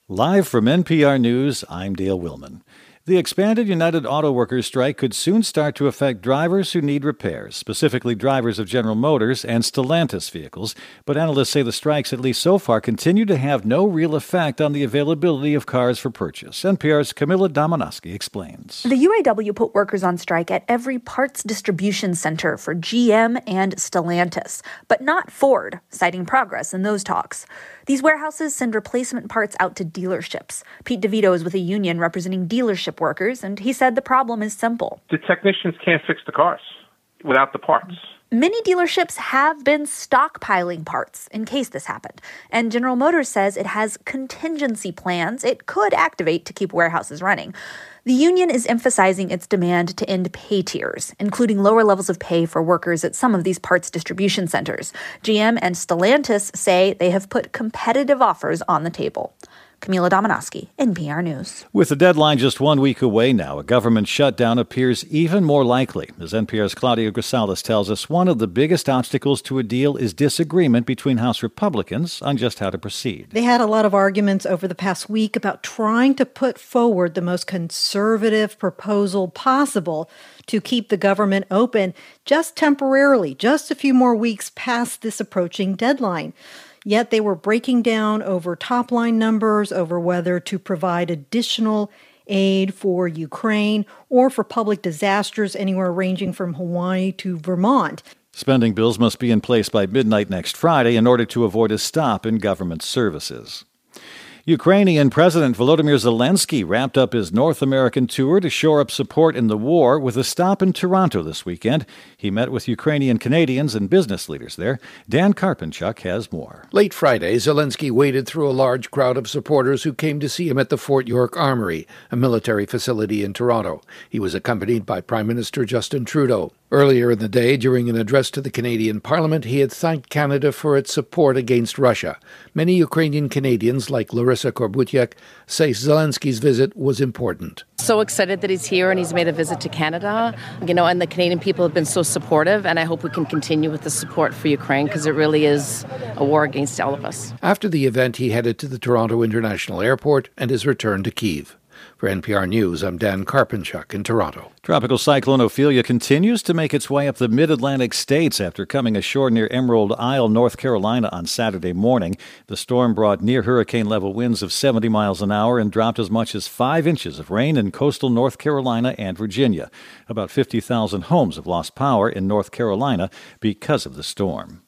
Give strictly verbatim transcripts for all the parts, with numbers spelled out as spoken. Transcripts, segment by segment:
Live from N P R News, I'm Dale Willman. The expanded United Auto Workers strike could soon start to affect drivers who need repairs, specifically drivers of General Motors and Stellantis vehicles. But analysts say the strikes, at least so far, continue to have no real effect on the availability of cars for purchase. N P R's Camila Domonoske explains. The U A W put workers on strike at every parts distribution center for G M and Stellantis, but not Ford, citing progress in those talks. These warehouses send replacement parts out to dealerships. Pete DeVito is with a union representing dealership workers, and he said the problem is simple. The technicians can't fix the cars without the parts. Many dealerships have been stockpiling parts in case this happened, and General Motors says it has contingency plans it could activate to keep warehouses running. The union is emphasizing its demand to end pay tiers, including lower levels of pay for workers at some of these parts distribution centers. G M and Stellantis say they have put competitive offers on the table. Camila Domonoske, N P R News. With the deadline just one week away now, a government shutdown appears even more likely. As N P R's Claudia Grisales tells us, one of the biggest obstacles to a deal is disagreement between House Republicans on just how to proceed. They had a lot of arguments over the past week about trying to put forward the most conservative proposal possible to keep the government open just temporarily, just a few more weeks past this approaching deadline. Yet they were breaking down over top-line numbers, over whether to provide additional aid for Ukraine or for public disasters anywhere ranging from Hawaii to Vermont. Spending bills must be in place by midnight next Friday in order to avoid a stop in government services. Ukrainian President Volodymyr Zelensky wrapped up his North American tour to shore up support in the war with a stop in Toronto this weekend. He met with Ukrainian Canadians and business leaders there. Dan Karpenchuk has more. Late Friday, Zelensky waded through a large crowd of supporters who came to see him at the Fort York Armory, a military facility in Toronto. He was accompanied by Prime Minister Justin Trudeau. Earlier in the day, during an address to the Canadian Parliament, he had thanked Canada for its support against Russia. Many Ukrainian Canadians, like Larissa Korbutiak, say Zelensky's visit was important. So excited that he's here and he's made a visit to Canada. You know, and the Canadian people have been so supportive, and I hope we can continue with the support for Ukraine because it really is a war against all of us. After the event, he headed to the Toronto International Airport and is returned to Kyiv. For N P R News, I'm Dan Karpenchuk in Toronto. Tropical cyclone Ophelia continues to make its way up the mid-Atlantic states after coming ashore near Emerald Isle, North Carolina on Saturday morning. The storm brought near hurricane-level winds of seventy miles an hour and dropped as much as five inches of rain in coastal North Carolina and Virginia. About fifty thousand homes have lost power in North Carolina because of the storm.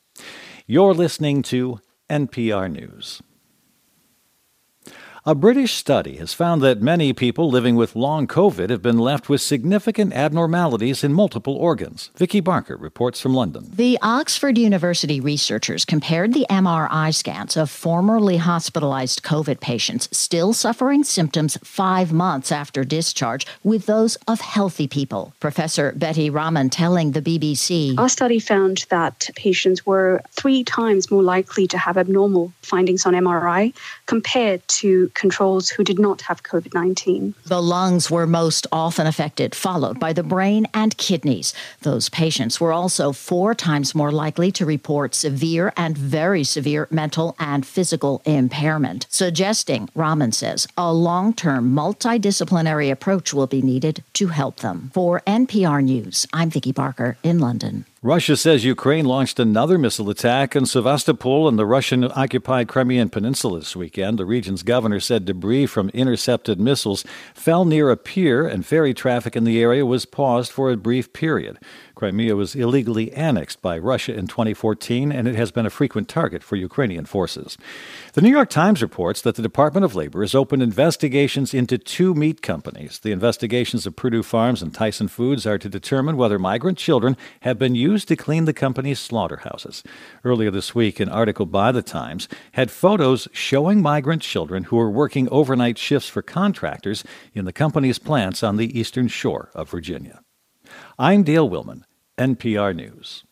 You're listening to N P R News. A British study has found that many people living with long COVID have been left with significant abnormalities in multiple organs. Vicky Barker reports from London. The Oxford University researchers compared the M R I scans of formerly hospitalized COVID patients still suffering symptoms five months after discharge with those of healthy people. Professor Betty Rahman telling the B B C, Our study found that patients were three times more likely to have abnormal findings on M R I compared to controls who did not have COVID nineteen. The lungs were most often affected, followed by the brain and kidneys. Those patients were also four times more likely to report severe and very severe mental and physical impairment, suggesting, Rahman says, a long-term multidisciplinary approach will be needed to help them. For N P R News, I'm Vicky Barker in London. Russia says Ukraine launched another missile attack in Sevastopol and the Russian-occupied Crimean Peninsula this weekend. The region's governor said debris from intercepted missiles fell near a pier and ferry traffic in the area was paused for a brief period. Crimea was illegally annexed by Russia in twenty fourteen, and it has been a frequent target for Ukrainian forces. The New York Times reports that the Department of Labor has opened investigations into two meat companies. The investigations of Purdue Farms and Tyson Foods are to determine whether migrant children have been used to clean the company's slaughterhouses. Earlier this week, an article by the Times had photos showing migrant children who were working overnight shifts for contractors in the company's plants on the eastern shore of Virginia. I'm Dale Willman, N P R News.